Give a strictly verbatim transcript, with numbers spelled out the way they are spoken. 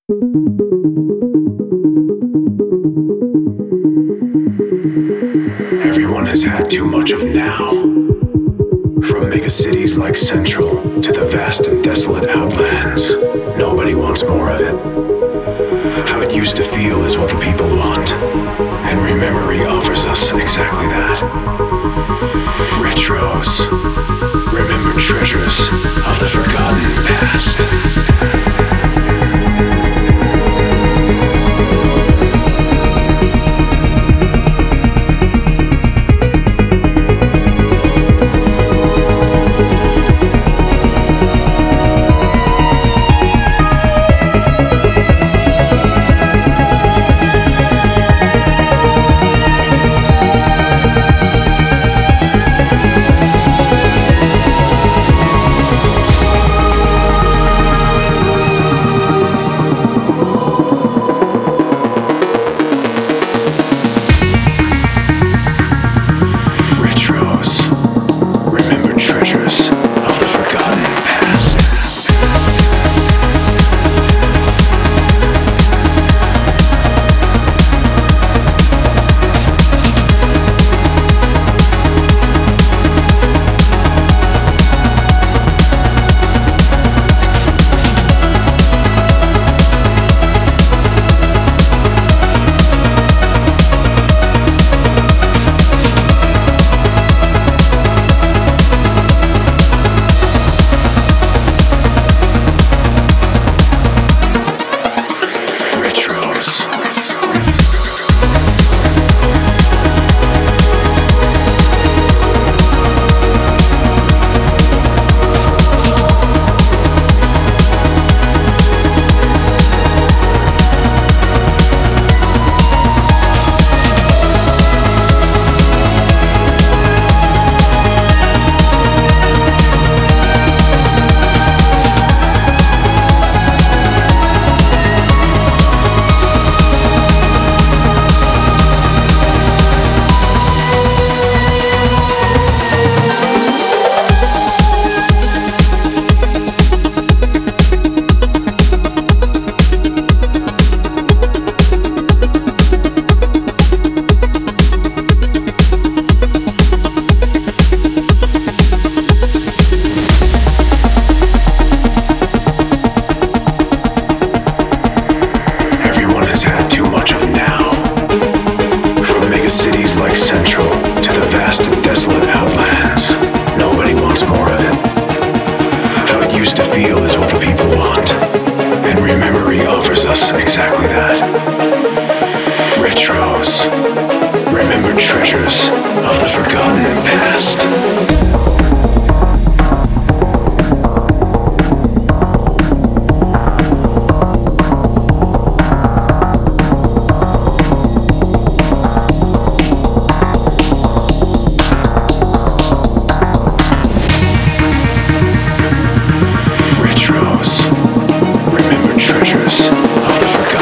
Everyone has had too much of now. From megacities like Central to the vast and desolate outlands, nobody wants more of it. How it used to feel is what the people want, and Rememory offers us exactly that. Retros, remembered treasures of the forgotten past. Exactly that. Retros, remembered treasures of the forgotten past. Treasures of the forgotten